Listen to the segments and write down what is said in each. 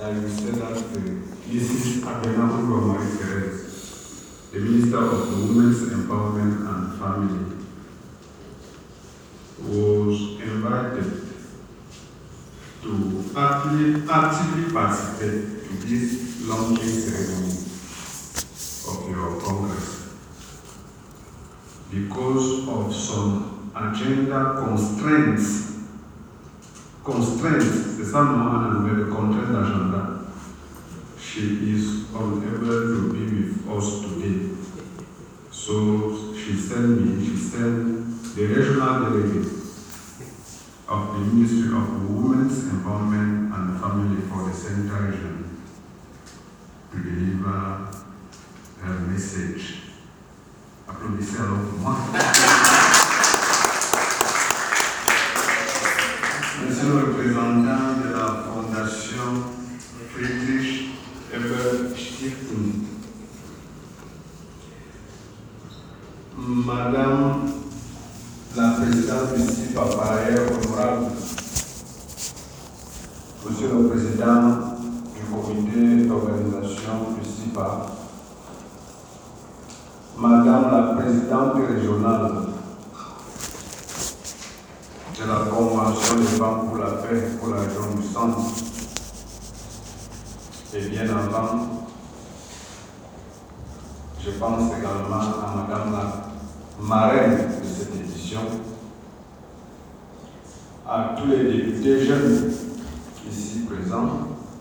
I will say that Mrs. Abena Marie-Therese, the Minister of Women's Empowerment and Family, was invited to actively participate in this launching ceremony of your Congress because of some agenda constraints, c'est ça le nom en anglais, le contrainte d'agenda. She is unable to be with us today. So she sent the regional delegate of the Ministry of Women's Empowerment and Family for the Central Region to deliver her message. Applaudissez alors pour moi. Monsieur le représentant de la Fondation Friedrich Ebert Stiftung, Madame la Présidente du CIPA, par ailleurs honorable, Monsieur le Président du Comité d'organisation du CIPA, Madame la Présidente régionale de la Convention des femmes pour la paix pour la région du Centre, et bien avant, je pense également à Madame la marraine de cette édition, à tous les députés jeunes ici présents,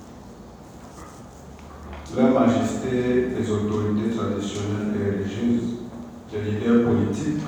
Leur Majesté, les autorités traditionnelles et religieuses, les leaders politiques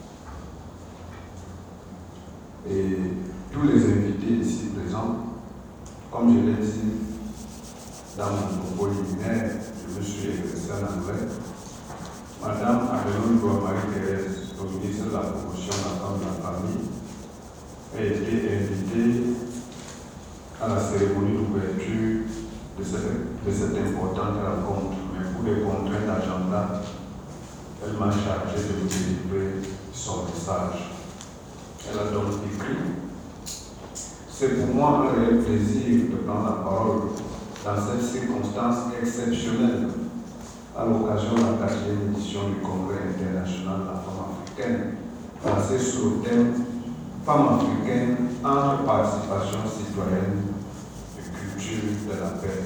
et tous les invités ici présents, comme je l'ai dit dans mon propos liminaire, je me suis exercé en anglais. Madame Abena Marie-Therese, ministre de la Promotion de la Femme et de la Famille, a été invitée à la cérémonie d'ouverture de cette importante rencontre. Mais pour les contraintes d'agenda, elle m'a chargé de vous délivrer son message. Elle a donc écrit: c'est pour moi un réel plaisir de prendre la parole dans cette circonstance exceptionnelle à l'occasion de la 4e édition du Congrès international de la femme africaine, placé sous le thème Femmes africaines entre participation citoyenne et culture de la paix.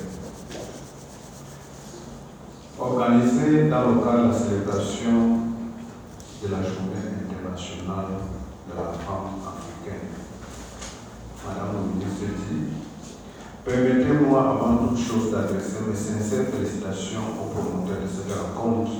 Organisé dans le cadre de la célébration de la Journée internationale de la femme africaine. Madame le ministre dit: permettez-moi avant toute chose d'adresser mes sincères félicitations aux promoteurs de cette rencontre.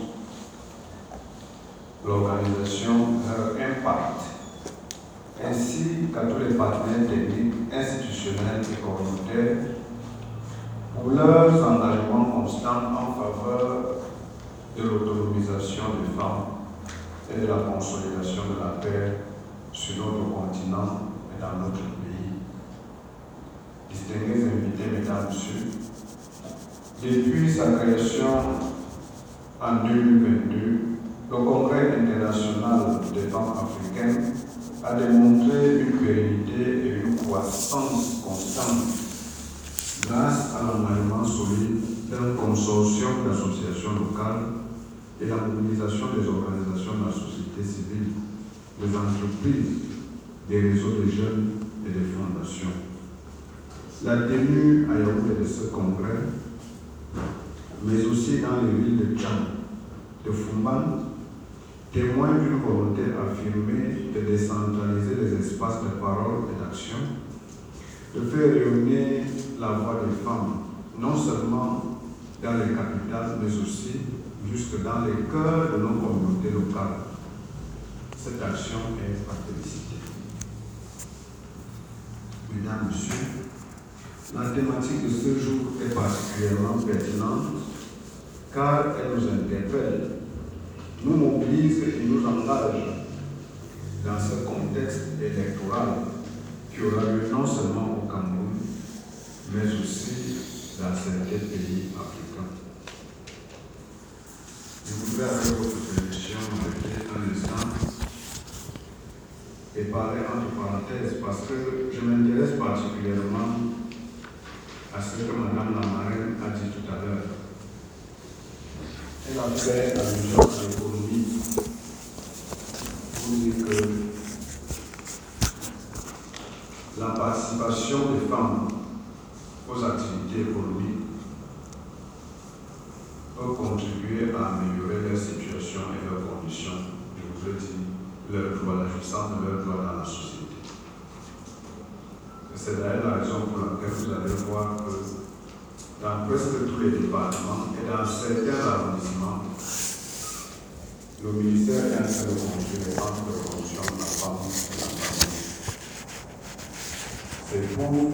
L'organisation, leur impact, ainsi qu'à tous les partenaires techniques, institutionnels et communautaires pour leurs engagements constants en faveur de l'autonomisation des femmes et de la consolidation de la paix sur notre continent et dans notre pays. Distingués invités, mesdames, messieurs, depuis sa création en 2022, le Congrès international des femmes africaines a démontré une pérennité et une croissance constante grâce à l'engagement solide d'un consortium d'associations locales et la mobilisation des organisations de la société civile, des entreprises, des réseaux de jeunes et des fondations. La tenue à Yaoundé de ce congrès, mais aussi dans les villes de Tchad, de Fumban, témoigne d'une volonté affirmée de décentraliser les espaces de parole et d'action, de faire rayonner la voix des femmes, non seulement dans les capitales, mais aussi jusque dans les cœurs de nos communautés locales. Cette action est à féliciter. Mesdames, Messieurs, la thématique de ce jour est particulièrement pertinente car elle nous interpelle, nous mobilise et nous engage dans ce contexte électoral qui aura lieu non seulement au Cameroun, mais aussi dans certains pays africains. Je voudrais, avec votre permission, m'arrêter un instant et parler entre parenthèses parce que je m'intéresse particulièrement à ce que Mme la marraine a dit tout à l'heure. Elle a fait allusion à l'économie pour dire que la participation des femmes aux activités économiques peut contribuer à améliorer leur situation et leurs conditions, je voudrais dire, leur droit, la jouissance de leurs droits dans la société. C'est d'ailleurs la raison pour laquelle vous allez voir que dans presque tous les départements et dans certains arrondissements, le ministère est en train de construire les centres de promotion de la femme et de la famille. C'est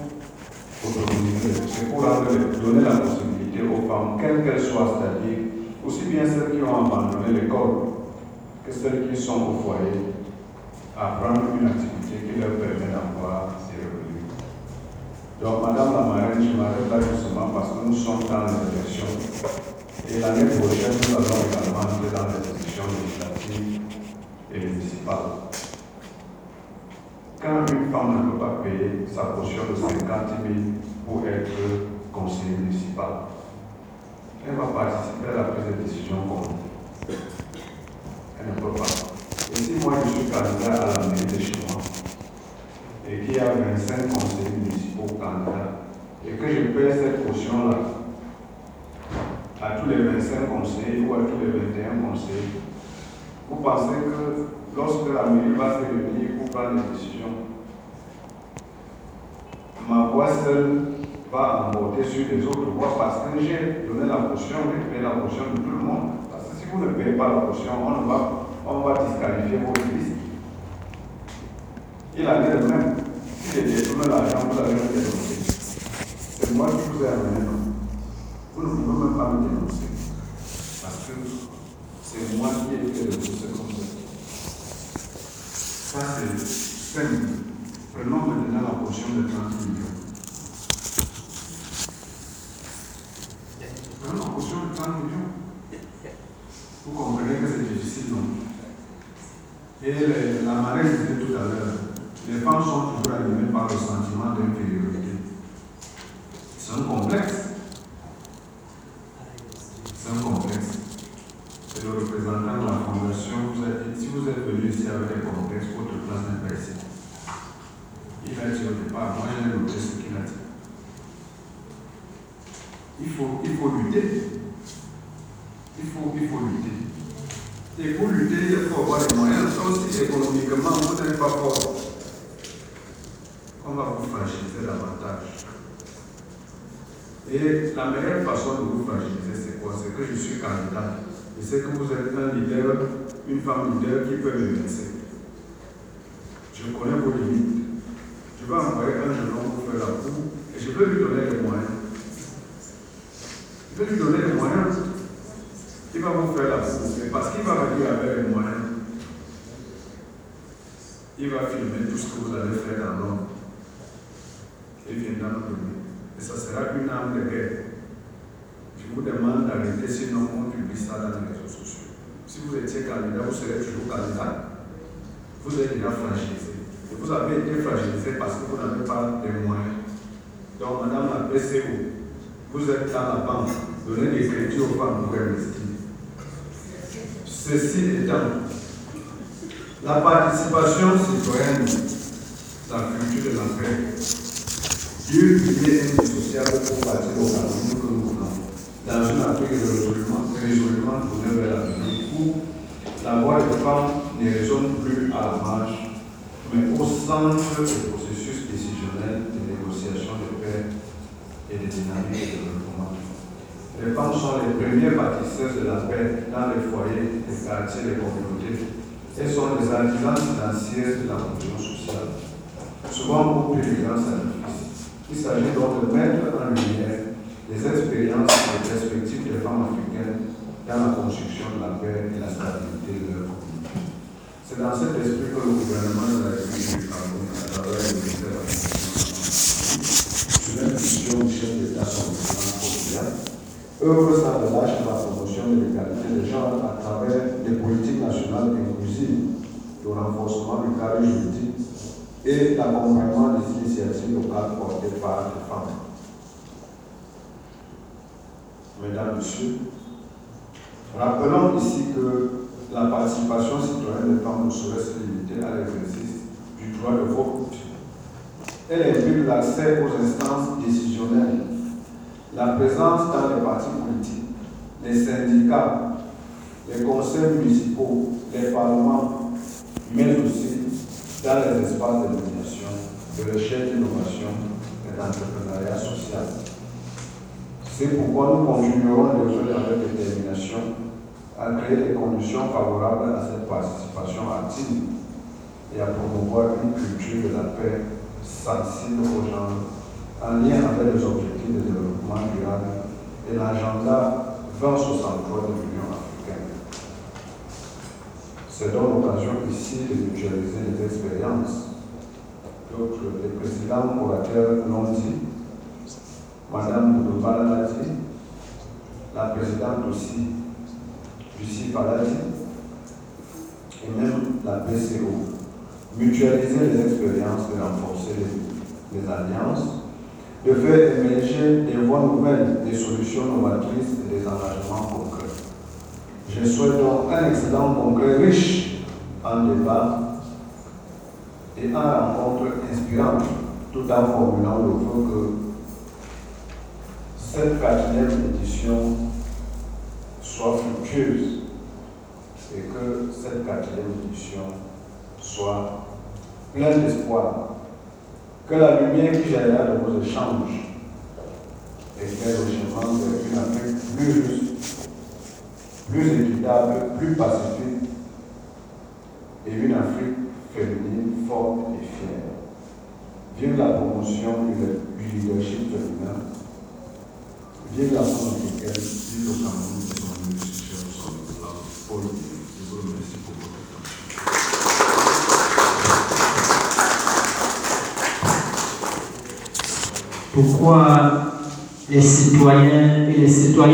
pour donner la possibilité aux femmes, quelles qu'elles soient, c'est-à-dire aussi bien celles qui ont abandonné l'école que celles qui sont au foyer, à prendre une activité qui leur permet d'avoir des revenus. Donc, Madame la marraine, je m'arrête là justement parce que nous sommes dans les élections et l'année prochaine, nous allons également entrer dans les élections législatives et municipales. Quand une femme ne peut pas payer sa caution de 50 000 pour être conseiller municipal, elle va participer à la prise de décision commune. Elle ne peut pas. Et si moi je suis candidat à la mairie de chez moi, et qu'il y a 25 conseillers municipaux candidats, et que je paie cette caution-là à tous les 25 conseillers ou à tous les 21 conseillers, vous pensez que lorsque la mairie va se réunir pour prendre des décisions, ma voix seule va emporter sur les autres voix parce que j'ai donné la caution, j'ai payé la caution de tout le monde. Parce que si vous ne payez pas la caution, on va disqualifier votre liste. Il en est de même. Si j'ai détourné l'argent, vous allez me dénoncer. C'est moi qui vous ai amené. Vous ne pouvez même pas me dénoncer. Parce que c'est moi qui ai fait le dossier comme ça. Ça, c'est simple. Prenons maintenant la caution de 30 millions. Prenons la caution de 30 millions. Vous comprenez que c'est difficile, non? Et la marraine disait tout à l'heure, les femmes sont toujours animées par le sentiment d'infériorité. C'est un complexe. C'est un complexe. Et le représentant de la fondation vous a dit, si vous êtes venu ici avec des complexes, votre place n'est pas ici. Il a dit au départ, moi j'ai noté ce qu'il a dit. Il faut lutter. Il faut lutter. Et pour lutter, il faut avoir les moyens. Ça aussi, économiquement, vous n'êtes pas fort. On va vous fragiliser davantage. Et la meilleure façon de vous fragiliser, c'est quoi? C'est que je suis candidat. Je sais que vous êtes un leader, une femme leader qui peut me vencer. Je connais vos limites. Je vais envoyer un jeune homme pour faire la cour et je vais lui donner les moyens. Je vais lui donner les moyens. Il va vous faire la cour. Mais parce qu'il va venir avec les moyens, il va filmer tout ce que vous allez faire dans l'ombre. Il viendra nous donner. Et ça sera une arme de guerre. Je vous demande d'arrêter, sinon on publie ça dans les réseaux sociaux. Si vous étiez candidat, vous serez toujours candidat. Vous êtes déjà fragilisé. Et vous avez été fragilisé parce que vous n'avez pas de moyens. Donc, madame la PCO, vous êtes dans la banque, donnez des crédits aux femmes pour investir. Ceci étant, la participation citoyenne, la culture de l'entraide, Dieu pilier indissociable pour bâtir l'organisme que nous voulons, dans une Afrique de résolument tournée vers l'avenir, où la voix des femmes ne résonne plus à la marge, mais au centre du processus décisionnel de négociation de paix et de dynamique de développement. Les femmes sont les premières bâtisseuses de la paix dans les foyers, les quartiers, les communautés. Elles sont les artisans financiers de la cohésion sociale, souvent pour plus de grands sacrifices. Il s'agit donc de mettre en lumière les expériences et les perspectives des femmes africaines dans la construction de la paix et la stabilité de leur communauté. C'est dans cet esprit que le gouvernement de la République du Cameroun, à travers le ministère de la sous l'impulsion du chef d'État, son président populaire, œuvre sans relâche à la promotion de l'égalité des genres à travers des politiques nationales inclusives, le renforcement du cadre juridique et l'accompagnement des initiatives locales portées par les femmes. Mesdames, Messieurs, rappelons ici que la participation citoyenne des femmes ne saurait se limiter à l'exercice du droit de vote. Elle implique l'accès aux instances décisionnelles, la présence dans les partis politiques, les syndicats, les conseils municipaux, les parlements, mais aussi dans les espaces de médiation, de recherche, d'innovation et d'entrepreneuriat social. C'est pourquoi nous continuerons d'œuvrer avec détermination à créer les conditions favorables à cette participation active et à promouvoir une culture de la paix sensible aux gens en lien avec les objectifs de développement durable et l'agenda 2063 de l'Union africaine. C'est donc l'occasion ici de mutualiser les expériences. Donc, les présidents orateurs l'ont dit, Madame Boudouba l'a dit, la présidente aussi, Lucie l'a dit, et même la BCO. Mutualiser les expériences et renforcer les alliances, de faire émerger des voies nouvelles, des solutions novatrices et des engagements concrets. Je souhaite donc un excellent congrès riche en débats et en rencontres inspirantes, tout en formulant le vœu que cette 4e édition soit fructueuse et que cette 4e édition soit pleine d'espoir, que la lumière qui jaillira de vos échanges éclaire le chemin vers une Afrique plus juste, plus équitable, plus pacifique et une Afrique féminine forte et fière. Vive la promotion du leadership féminin, vive la femme africaine, vive le Cameroun et son institution sur le plan politique. Je vous remercie pour votre attention. Pourquoi les citoyens et les citoyennes